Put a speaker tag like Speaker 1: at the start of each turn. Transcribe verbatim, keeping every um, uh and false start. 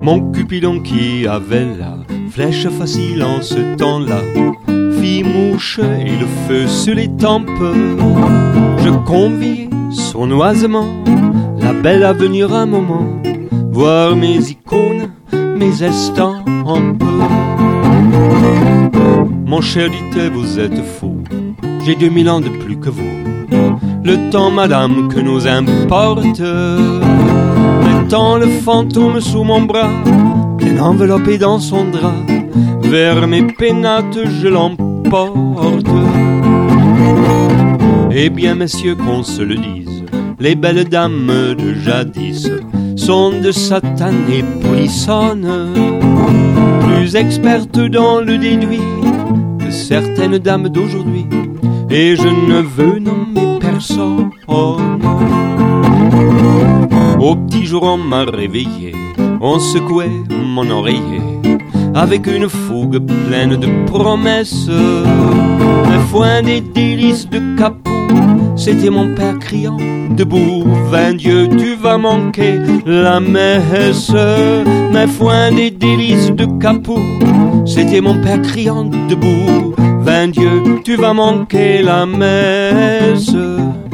Speaker 1: Mon Cupidon qui avait la flèche facile en ce temps-là fit mouche et le feu sur les tempes. Je convie sournoisement la belle à venir un moment voir mes icônes, mes estampes. Mon cher dit, vous êtes fou, j'ai deux mille ans de plus que vous. Le temps, madame, que nous importe, mettant le fantôme sous mon bras, bien enveloppé dans son drap, vers mes pénates je l'emporte. Eh bien, messieurs, qu'on se le dise, les belles dames de jadis sont de satanées polissonnes, plus expertes dans le déduit que certaines dames d'aujourd'hui, et je ne veux nommer personne. Au petit jour on m'a réveillé, on secouait mon oreiller avec une fougue pleine de promesses, un foin des délices de Capoue. C'était mon père criant debout, vingt Dieu, tu vas manquer la messe. Mais foin des délices de Capoue, c'était mon père criant debout, vingt Dieu, tu vas manquer la messe.